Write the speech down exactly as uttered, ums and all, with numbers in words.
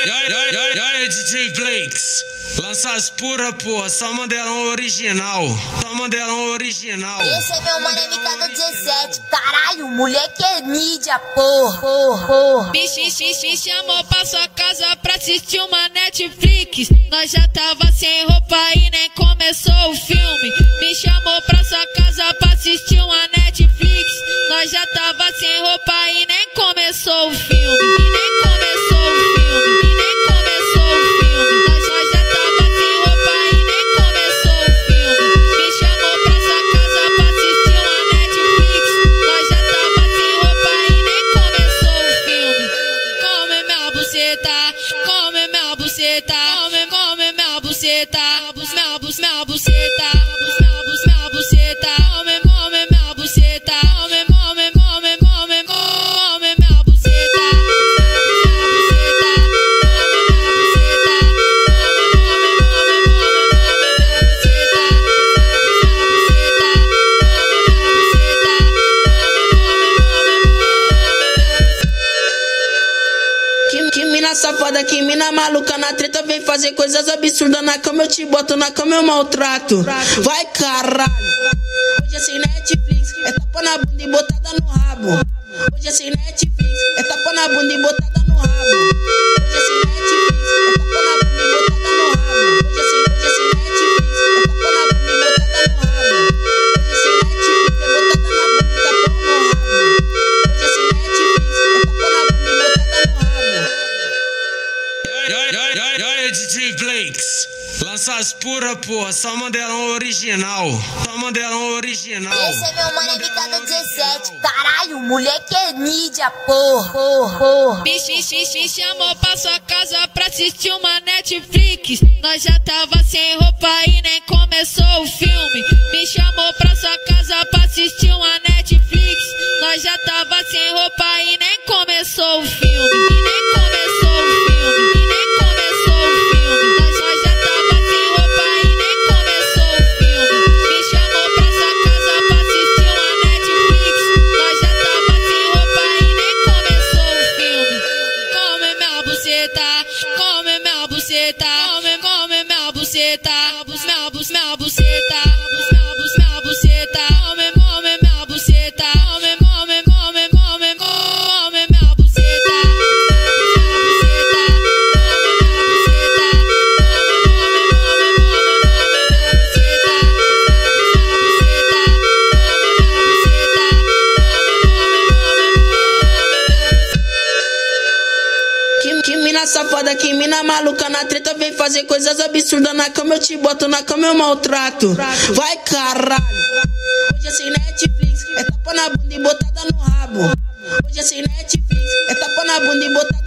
E aí, D J Blinks, lança as pura, porra, só mandelão original, só mandelão original. Esse é meu mano M K do dezessete, caralho, moleque é mídia, porra, porra, porra. Me, me, me, me chamou pra sua casa pra assistir uma Netflix. Nós já tava sem roupa e nem começou o filme. Me chamou pra sua casa pra assistir uma Netflix. Nós já tava sem roupa e nem começou o filme. E nem começou o filme, e nem começou o filme. Nós, nós já tava sem roupa e nem começou o filme. Me chamou pra sua casa pra assistir uma Netflix. Nós já tava sem roupa e nem começou o filme. Come minha buceta, come minha buceta, come, come minha buceta, minha bus, minha buceta, minha bus, minha buceta, come, come minha buceta, come, come, come, come, come minha buceta, minha buceta, come minha buceta, come, come, come minha buceta, minha buceta, come, come, come, come, come. Que, que mina safada, que mina maluca na treta, vem fazer coisas absurdas na cama, eu te boto na cama, eu maltrato. Vai caralho, hoje é sem Netflix, é tapa na bunda e botada no rabo. Hoje é sem Netflix, é tapa na bunda e botada no rabo. Hoje é sem Netflix, é tapa na bunda e botada no rabo. Hoje é sem, hoje é sem Netflix, é tapa na bunda e botada no rabo. Hoje é sem Netflix, é botada na bunda e tapão no rabo. Hoje é sem Netflix, é tapa na bunda e botada no rabo. E aí, D J Blinks, lança as pura, porra, só mandelão original, só mandelão original. Esse é meu mano M K do dezessete, caralho, moleque é mídia, porra, porra, porra. Me, me, me, me chamou pra sua casa pra assistir uma Netflix. Nós já tava sem roupa e nem começou o filme. Me chamou pra sua casa pra assistir uma Netflix. Nós já tava sem roupa e nem começou o filme. E nem começou o filme, e nem começou o filme. Nós, nós já tava sem roupa e nem começou o filme. Me chamou pra sua casa pra assistir uma Netflix. Nós já tava sem roupa e nem começou o filme. Come minha buceta, come minha buceta, come, come minha buceta, minha bus, minha bus, minha buceta, minha bus, minha buceta, come, come minha buceta, come, come, come, come, come minha buceta, minha buceta, come minha buceta, come, come, come, come, come minha buceta, minha buceta, come minha buceta, come, come, come, come. Que, que mina safada, que mina maluca na treta, vem fazer coisas absurdas na cama, eu te boto na cama, eu maltrato. Vai caralho, hoje é sem Netflix, é tapa na bunda e botada no rabo. Hoje é sem Netflix, é tapa na bunda e botada